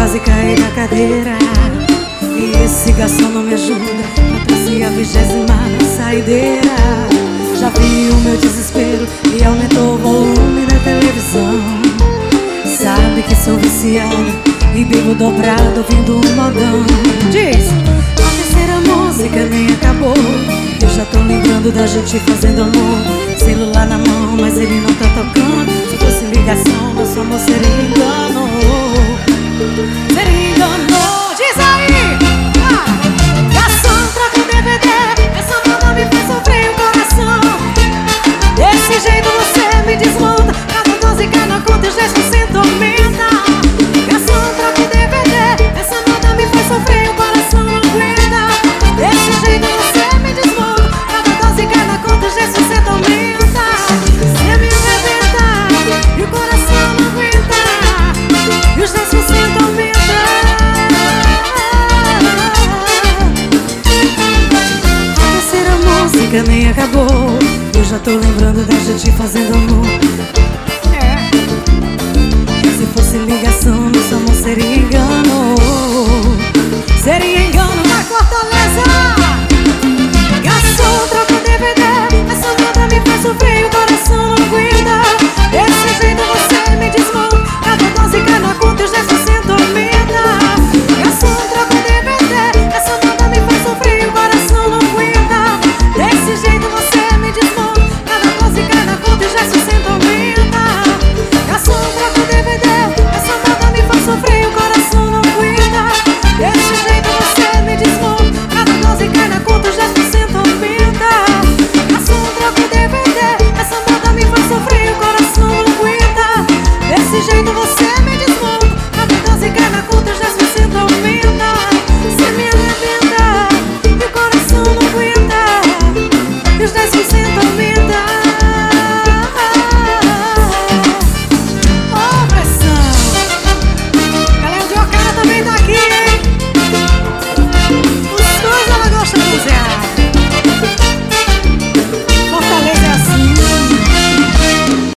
quase caí da cadeira. E esse garçom não me ajuda, eu trouxe a 20ª saideira. Já vi o meu desespero e aumentou o volume da televisão. Sabe que sou viciado e bebo dobrado ouvindo um modão. Diz, a terceira música nem acabou, eu já tô lembrando da gente fazendo amor. Celular na mão, mas ele não tá tocando. Se fosse ligação, nosso amor seria engano. Seria engano. Diz aí! Garçom, troca o DVD, essa moda me faz sofrer o coração. Desse jeito você me desmonta, cada dose, cada conta e gesto sem tormenta. Garçom, troca o DVD, essa moda me faz sofrer o coração não aguenta. Desse jeito você me desmonta, cada dose, cada conta e gesto sem tormenta. Você me arrebenta e o coração não aguenta, e os gestos sem tormenta. Nem acabou, eu já tô lembrando da gente fazendo amor. Se fosse ligação, nosso amor seria engano. Seria engano na Fortaleza. Garçom, troca o DVD, essa moda me faz sofrer e o coração não aguenta. Desse jeito você me desmonta, cada dose, cada conta e os gestos sem tormenta. Garçom, troca o DVD, essa moda me faz sofrer e o coração não aguenta. Desse jeito você me desmonta, cada dose, cada conta e gesto sem tormenta. Garçom, troca o DVD, essa moda me faz sofrer e o coração não aguenta. Desse jeito você me desmonta, cada dose, cada conta e gesto sem tormenta. Garçom, troca o DVD, essa moda me faz sofrer e o coração não aguenta. Desse jeito você me